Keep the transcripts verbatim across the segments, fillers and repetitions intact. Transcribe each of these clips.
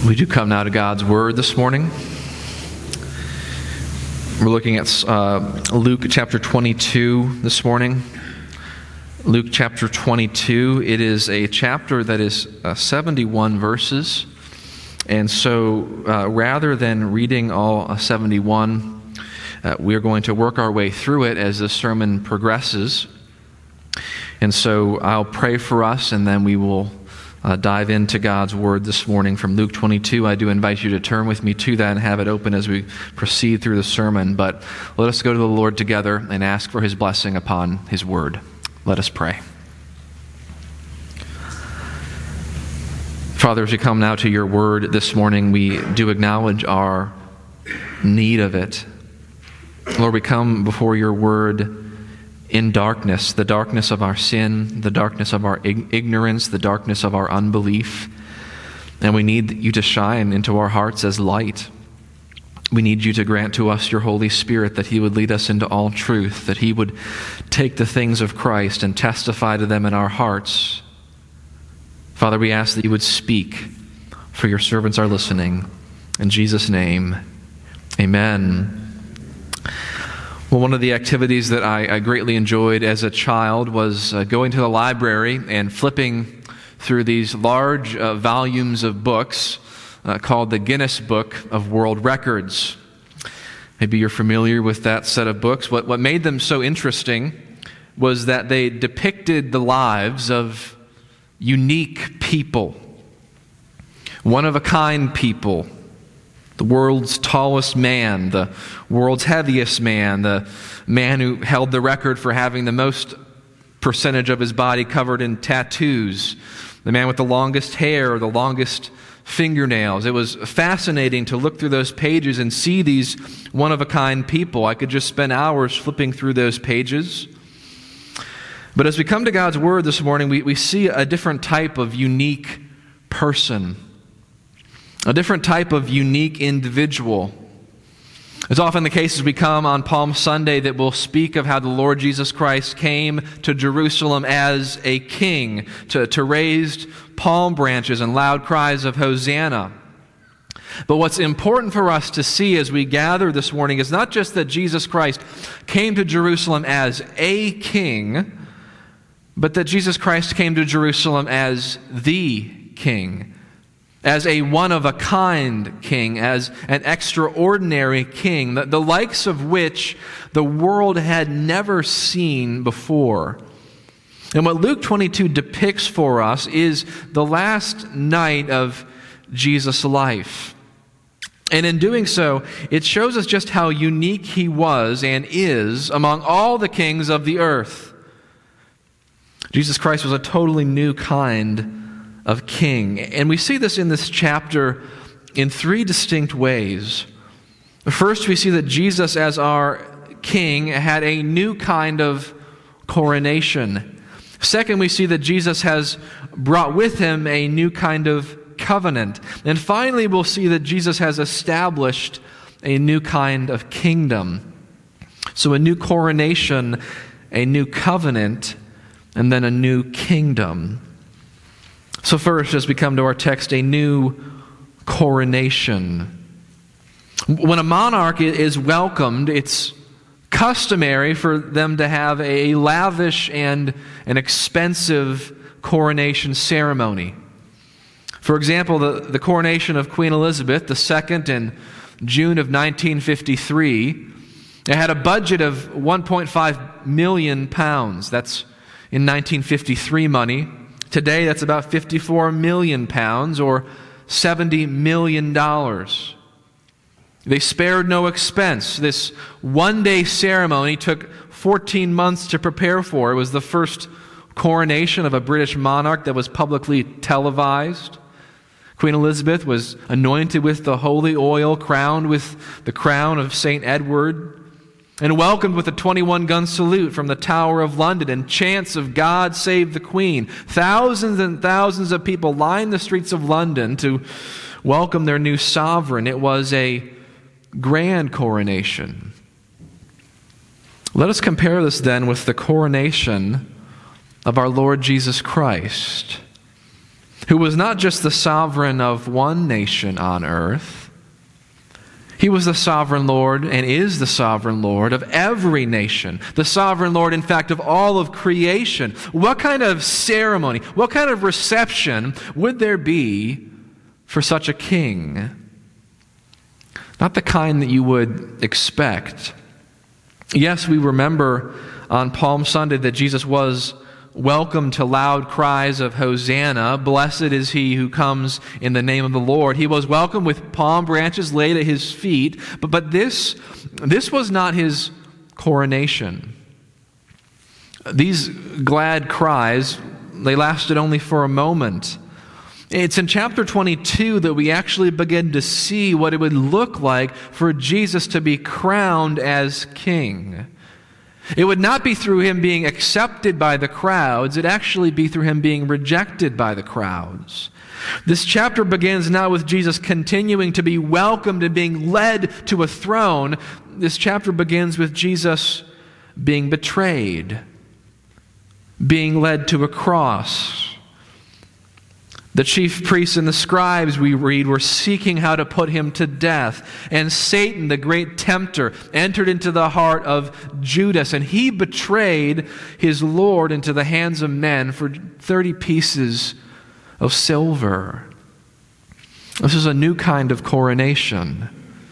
We do come now to God's Word this morning. We're looking at uh, Luke chapter twenty-two this morning. Luke chapter twenty-two, it is a chapter that is uh, seventy-one verses. And so uh, rather than reading all uh, seventy-one, uh, we're going to work our way through it as the sermon progresses. And so I'll pray for us, and then we will Uh, dive into God's Word this morning from Luke twenty-two. I do invite you to turn with me to that and have it open as we proceed through the sermon. But let us go to the Lord together and ask for His blessing upon His Word. Let us pray. Father, as we come now to your Word this morning, we do acknowledge our need of it. Lord, we come before your Word in darkness, the darkness of our sin, the darkness of our ignorance, the darkness of our unbelief. And we need you to shine into our hearts as light. We need you to grant to us your Holy Spirit, that He would lead us into all truth, that He would take the things of Christ and testify to them in our hearts. Father, we ask that you would speak, for your servants are listening. In Jesus' name, amen. Well, one of the activities that I, I greatly enjoyed as a child was uh, going to the library and flipping through these large uh, volumes of books uh, called the Guinness Book of World Records. Maybe you're familiar with that set of books. What, what made them so interesting was that they depicted the lives of unique people, one-of-a-kind people. The world's tallest man, the world's heaviest man, the man who held the record for having the most percentage of his body covered in tattoos, the man with the longest hair, the longest fingernails. It was fascinating to look through those pages and see these one-of-a-kind people. I could just spend hours flipping through those pages. But as we come to God's Word this morning, we, we see a different type of unique person. A different type of unique individual. It's often the case as we come on Palm Sunday that we'll speak of how the Lord Jesus Christ came to Jerusalem as a king, to, to raise palm branches and loud cries of Hosanna. But what's important for us to see as we gather this morning is not just that Jesus Christ came to Jerusalem as a king, but that Jesus Christ came to Jerusalem as the king. As a one-of-a-kind king, as an extraordinary king, the, the likes of which the world had never seen before. And what Luke twenty-two depicts for us is the last night of Jesus' life. And in doing so, it shows us just how unique he was and is among all the kings of the earth. Jesus Christ was a totally new kind of king. And we see this in this chapter in three distinct ways. First, we see that Jesus, as our king, had a new kind of coronation. Second, we see that Jesus has brought with him a new kind of covenant. And finally, we'll see that Jesus has established a new kind of kingdom. So a new coronation, a new covenant, and then a new kingdom. So first, as we come to our text, a new coronation. When a monarch is welcomed, it's customary for them to have a lavish and an expensive coronation ceremony. For example, the, the coronation of Queen Elizabeth the Second in June of nineteen fifty-three, it had a budget of one point five million pounds. That's in nineteen fifty-three money. Today, that's about fifty-four million pounds, or seventy million dollars. They spared no expense. This one-day ceremony took fourteen months to prepare for. It was the first coronation of a British monarch that was publicly televised. Queen Elizabeth was anointed with the holy oil, crowned with the crown of Saint Edward, and welcomed with a twenty-one gun salute from the Tower of London and chants of God Save the Queen. Thousands and thousands of people lined the streets of London to welcome their new sovereign. It was a grand coronation. Let us compare this then with the coronation of our Lord Jesus Christ. who was not just the sovereign of one nation on earth. He was the sovereign Lord and is the sovereign Lord of every nation. The sovereign Lord, in fact, of all of creation. What kind of ceremony, what kind of reception would there be for such a king? Not the kind that you would expect. Yes, we remember on Palm Sunday that Jesus was welcomed to loud cries of Hosanna. Blessed is he who comes in the name of the Lord. He was welcomed with palm branches laid at his feet. But, but this, this was not his coronation. These glad cries, they lasted only for a moment. It's in chapter twenty-two that we actually begin to see what it would look like for Jesus to be crowned as king. It would not be through him being accepted by the crowds. It'd actually be through him being rejected by the crowds. This chapter begins not with Jesus continuing to be welcomed and being led to a throne. This chapter begins with Jesus being betrayed, being led to a cross. The chief priests and the scribes, we read, were seeking how to put him to death. And Satan, the great tempter, entered into the heart of Judas, and he betrayed his Lord into the hands of men for thirty pieces of silver. This is a new kind of coronation.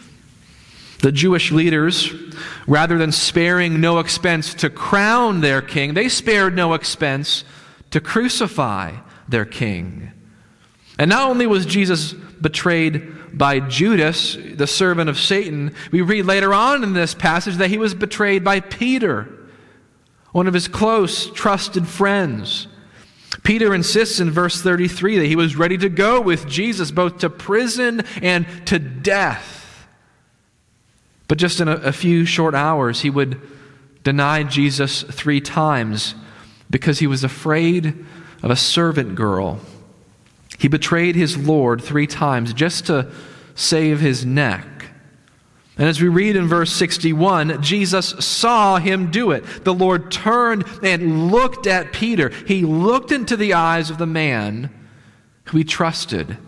The Jewish leaders, rather than sparing no expense to crown their king, they spared no expense to crucify their king. And not only was Jesus betrayed by Judas, the servant of Satan, we read later on in this passage that he was betrayed by Peter, one of his close, trusted friends. Peter insists in verse thirty-three that he was ready to go with Jesus both to prison and to death. But just in a, a few short hours, he would deny Jesus three times because he was afraid of a servant girl. He betrayed his Lord three times just to save his neck. And as we read in verse sixty-one, Jesus saw him do it. The Lord turned and looked at Peter. He looked into the eyes of the man who he trusted.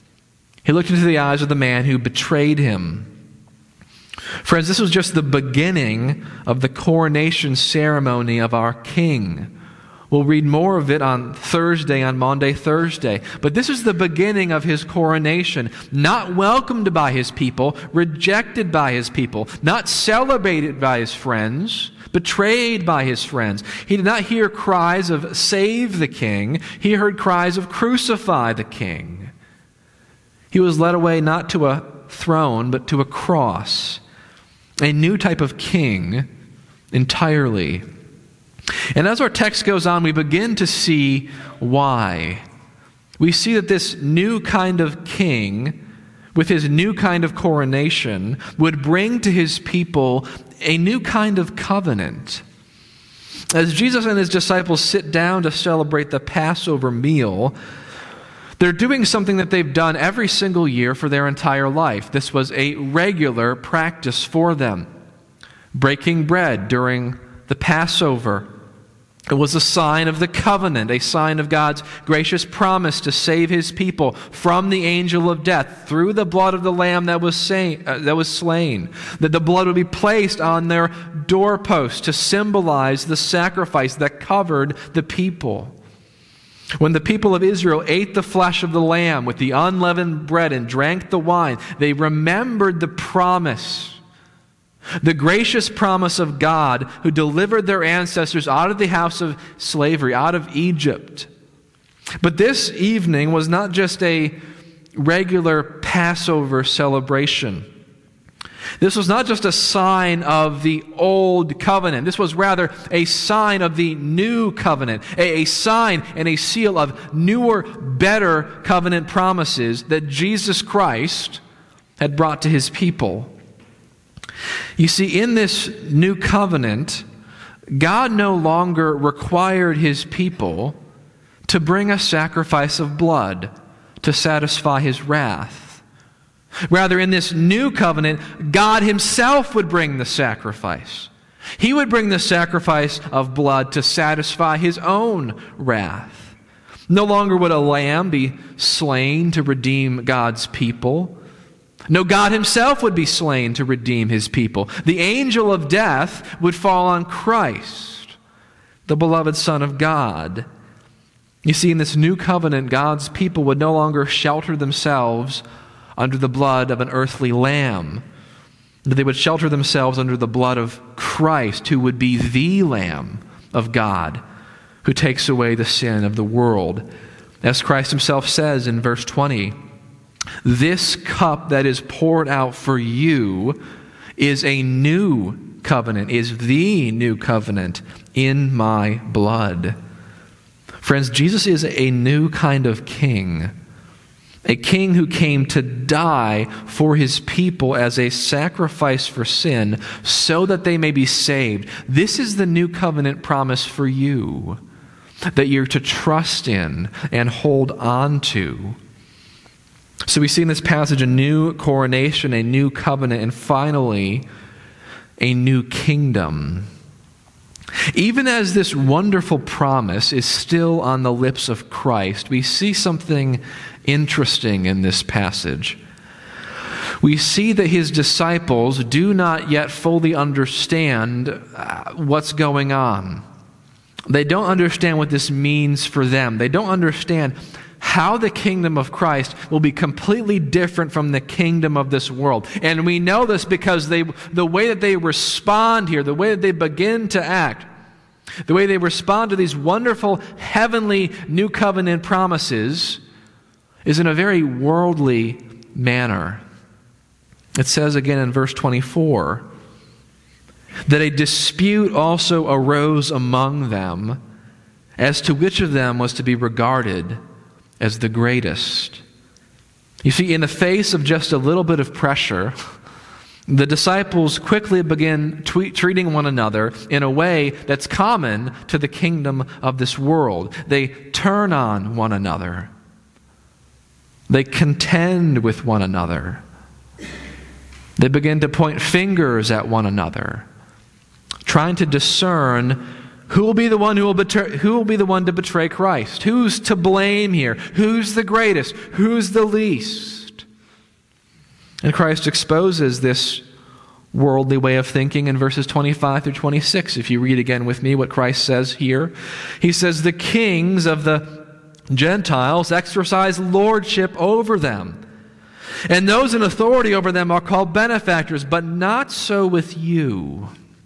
He looked into the eyes of the man who betrayed him. Friends, this was just the beginning of the coronation ceremony of our King. We'll read more of it on Thursday, on Maundy Thursday. But this is the beginning of his coronation. Not welcomed by his people, rejected by his people, not celebrated by his friends, betrayed by his friends. He did not hear cries of save the king. He heard cries of crucify the king. He was led away not to a throne, but to a cross. A new type of king entirely. And as our text goes on, we begin to see why. We see that this new kind of king, with his new kind of coronation, would bring to his people a new kind of covenant. As Jesus and his disciples sit down to celebrate the Passover meal, they're doing something that they've done every single year for their entire life. This was a regular practice for them. Breaking bread during the Passover. It was a sign of the covenant, a sign of God's gracious promise to save his people from the angel of death through the blood of the lamb that was, sa- uh, that was slain. That the blood would be placed on their doorposts to symbolize the sacrifice that covered the people. When the people of Israel ate the flesh of the lamb with the unleavened bread and drank the wine, they remembered the promise. The gracious promise of God who delivered their ancestors out of the house of slavery, out of Egypt. But this evening was not just a regular Passover celebration. This was not just a sign of the old covenant. This was rather a sign of the new covenant, a, a sign and a seal of newer, better covenant promises that Jesus Christ had brought to his people. You see, in this new covenant, God no longer required his people to bring a sacrifice of blood to satisfy his wrath. Rather, in this new covenant, God himself would bring the sacrifice. He would bring the sacrifice of blood to satisfy his own wrath. No longer would a lamb be slain to redeem God's people. No, God himself would be slain to redeem his people. The angel of death would fall on Christ, the beloved Son of God. You see, in this new covenant, God's people would no longer shelter themselves under the blood of an earthly lamb. They would shelter themselves under the blood of Christ, who would be the Lamb of God, who takes away the sin of the world. As Christ himself says in verse twenty, "This cup that is poured out for you is a new covenant, is the new covenant in my blood." Friends, Jesus is a new kind of king. A king who came to die for his people as a sacrifice for sin so that they may be saved. This is the new covenant promise for you that you're to trust in and hold on to. So we see in this passage a new coronation, a new covenant, and finally, a new kingdom. Even as this wonderful promise is still on the lips of Christ, we see something interesting in this passage. We see that his disciples do not yet fully understand uh, what's going on. They don't understand what this means for them. They don't understand how the kingdom of Christ will be completely different from the kingdom of this world. And we know this because they, the way that they respond here, the way that they begin to act, the way they respond to these wonderful heavenly new covenant promises is in a very worldly manner. It says again in verse twenty-four that a dispute also arose among them as to which of them was to be regarded as the greatest. You see, in the face of just a little bit of pressure, the disciples quickly begin tweet, treating one another in a way that's common to the kingdom of this world. They turn on one another. They contend with one another. They begin to point fingers at one another, trying to discern who will be the one who will betray, who will be the one to betray Christ. Who's to blame here? Who's the greatest? Who's the least? And Christ exposes this worldly way of thinking in verses twenty-five through twenty-six. If you read again with me what Christ says here. He says, "The kings of the Gentiles exercise lordship over them, and those in authority over them are called benefactors, but not so with you.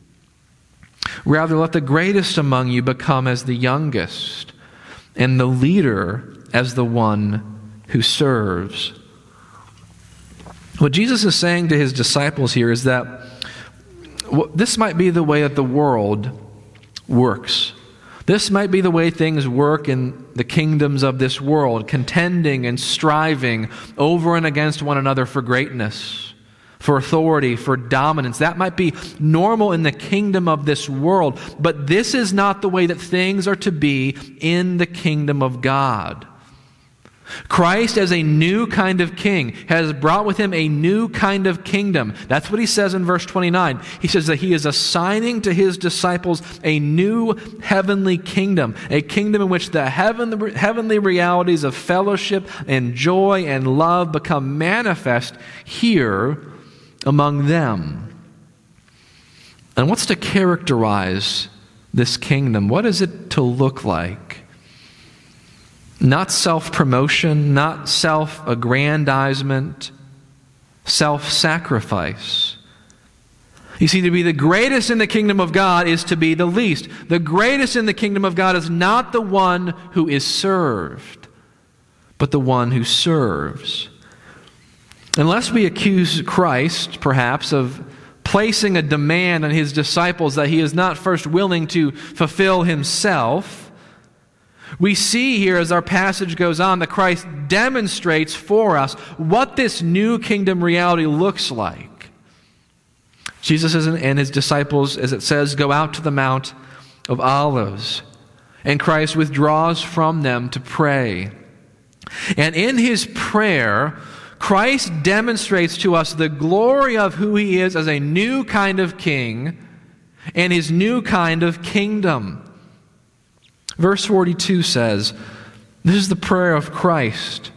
Rather, let the greatest among you become as the youngest, and the leader as the one who serves." What Jesus is saying to his disciples here is that this might be the way that the world works. This might be the way things work in the kingdoms of this world, contending and striving over and against one another for greatness, for authority, for dominance. That might be normal in the kingdom of this world, but this is not the way that things are to be in the kingdom of God. Christ, as a new kind of king, has brought with him a new kind of kingdom. That's what he says in verse twenty-nine. He says that he is assigning to his disciples a new heavenly kingdom, a kingdom in which the heavenly, heavenly realities of fellowship and joy and love become manifest here among them. And what's to characterize this kingdom? What is it to look like? Not self-promotion, not self-aggrandizement, self-sacrifice. You see, to be the greatest in the kingdom of God is to be the least. The greatest in the kingdom of God is not the one who is served, but the one who serves. Unless we accuse Christ, perhaps, of placing a demand on his disciples that he is not first willing to fulfill himself, we see here as our passage goes on that Christ demonstrates for us what this new kingdom reality looks like. Jesus and his disciples, as it says, go out to the Mount of Olives, and Christ withdraws from them to pray. And in his prayer, Christ demonstrates to us the glory of who he is as a new kind of king and his new kind of kingdom. Verse forty-two says, This is the prayer of Christ.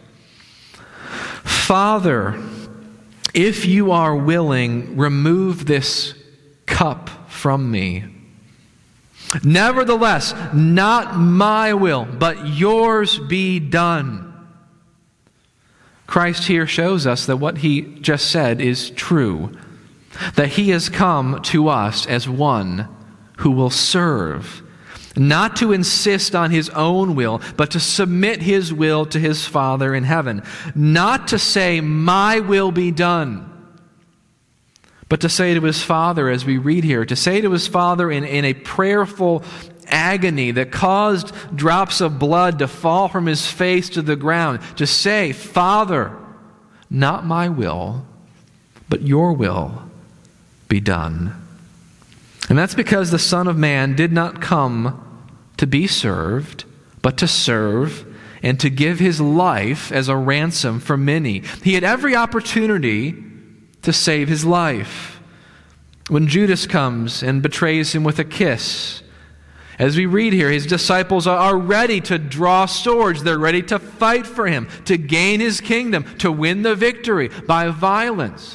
Father, if you are willing, remove this cup from me. Nevertheless, not my will, but yours be done. Christ here shows us that what he just said is true, that he has come to us as one who will serve, not to insist on his own will, but to submit his will to his Father in heaven, not to say, my will be done, but to say to his Father, as we read here, to say to his Father in, in a prayerful agony that caused drops of blood to fall from his face to the ground, to say, Father, not my will, but your will be done. And that's because the Son of Man did not come to be served, but to serve and to give his life as a ransom for many. He had every opportunity to save his life. When Judas comes and betrays him with a kiss, as we read here, his disciples are ready to draw swords. They're ready to fight for him, to gain his kingdom, to win the victory by violence.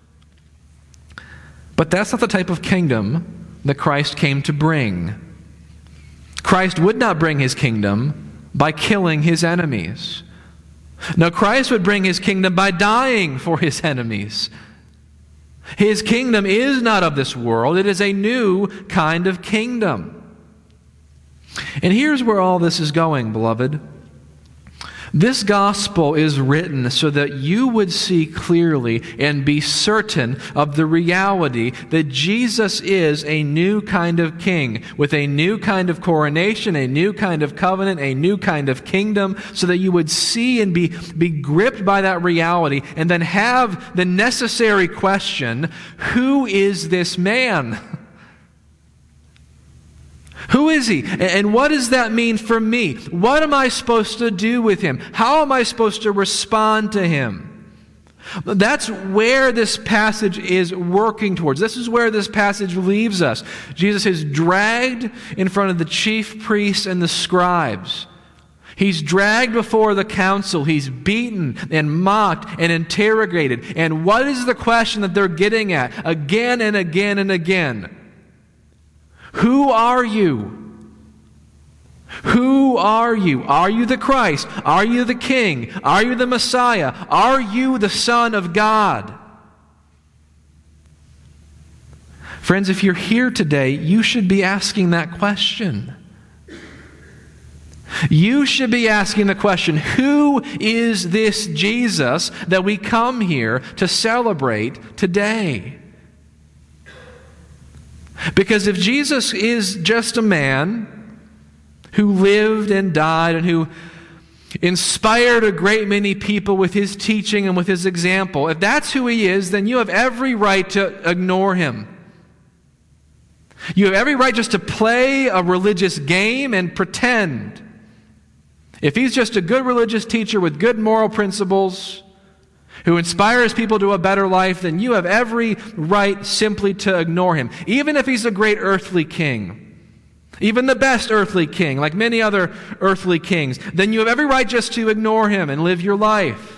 But that's not the type of kingdom that Christ came to bring. Christ would not bring his kingdom by killing his enemies. No, Christ would bring his kingdom by dying for his enemies. His kingdom is not of this world. It is a new kind of kingdom. And here's where all this is going, beloved. This gospel is written so that you would see clearly and be certain of the reality that Jesus is a new kind of king with a new kind of coronation, a new kind of covenant, a new kind of kingdom, so that you would see and be, be gripped by that reality and then have the necessary question, who is this man? Who is he? And what does that mean for me? What am I supposed to do with him? How am I supposed to respond to him? That's where this passage is working towards. This is where this passage leaves us. Jesus is dragged in front of the chief priests and the scribes. He's dragged before the council. He's beaten and mocked and interrogated. And what is the question that they're getting at again and again and again? Who are you? Who are you? Are you the Christ? Are you the King? Are you the Messiah? Are you the Son of God? Friends, if you're here today, you should be asking that question. You should be asking the question, who is this Jesus that we come here to celebrate today? Because if Jesus is just a man who lived and died and who inspired a great many people with his teaching and with his example, if that's who he is, then you have every right to ignore him. You have every right just to play a religious game and pretend. If he's just a good religious teacher with good moral principles, who inspires people to a better life, then you have every right simply to ignore him. Even if he's a great earthly king, even the best earthly king, like many other earthly kings, then you have every right just to ignore him and live your life.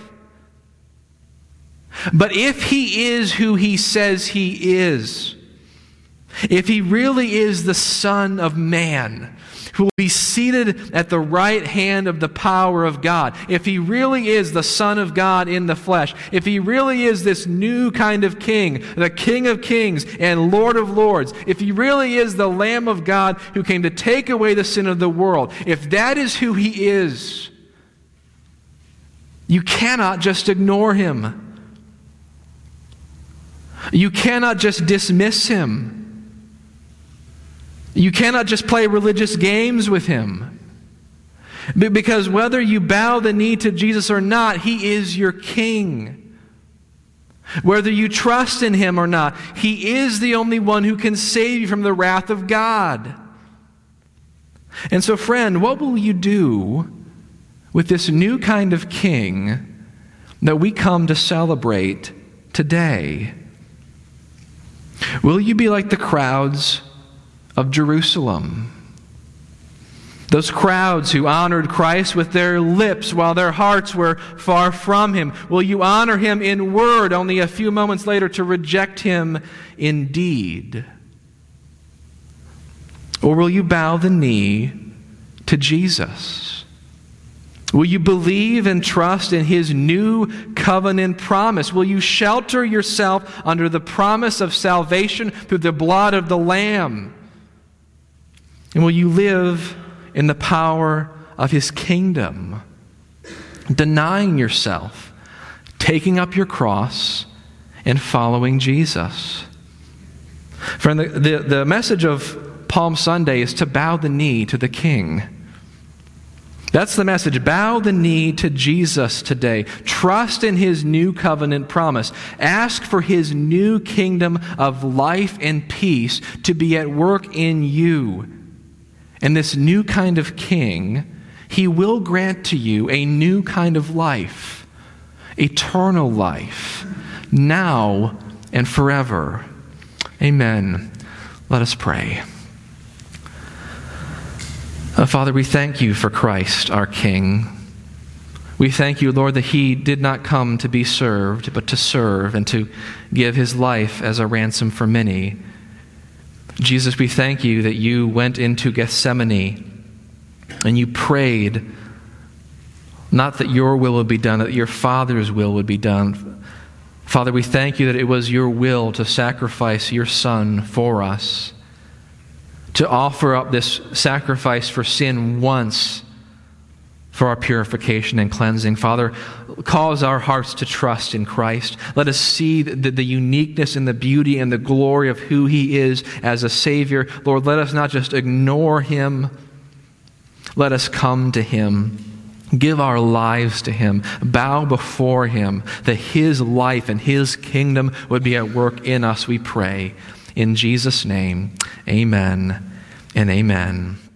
But if he is who he says he is, if he really is the Son of Man, who will be seated at the right hand of the power of God, if he really is the Son of God in the flesh, if he really is this new kind of king, the King of kings and Lord of lords, if he really is the Lamb of God who came to take away the sin of the world, if that is who he is, you cannot just ignore him. You cannot just dismiss him. You cannot just play religious games with him. Because whether you bow the knee to Jesus or not, he is your king. Whether you trust in him or not, he is the only one who can save you from the wrath of God. And so, friend, what will you do with this new kind of king that we come to celebrate today? Will you be like the crowds of Jerusalem? Those crowds who honored Christ with their lips while their hearts were far from him. Will you honor him in word, only a few moments later to reject him in deed? Or will you bow the knee to Jesus? Will you believe and trust in his new covenant promise? Will you shelter yourself under the promise of salvation through the blood of the Lamb? And will you live in the power of his kingdom, denying yourself, taking up your cross, and following Jesus? Friend, the, the, the message of Palm Sunday is to bow the knee to the King. That's the message. Bow the knee to Jesus today. Trust in his new covenant promise. Ask for his new kingdom of life and peace to be at work in you. And this new kind of king, he will grant to you a new kind of life, eternal life, now and forever. Amen. Let us pray. Uh, Father, we thank you for Christ, our King. We thank you, Lord, that he did not come to be served, but to serve and to give his life as a ransom for many. Jesus, we thank you that you went into Gethsemane and you prayed, not that your will would be done, that your Father's will would be done. Father, we thank you that it was your will to sacrifice your Son for us, to offer up this sacrifice for sin once for our purification and cleansing. Father, cause our hearts to trust in Christ. Let us see the, the uniqueness and the beauty and the glory of who he is as a Savior. Lord, let us not just ignore him. Let us come to him. Give our lives to him. Bow before him, that his life and his kingdom would be at work in us, we pray. In Jesus' name, amen and amen.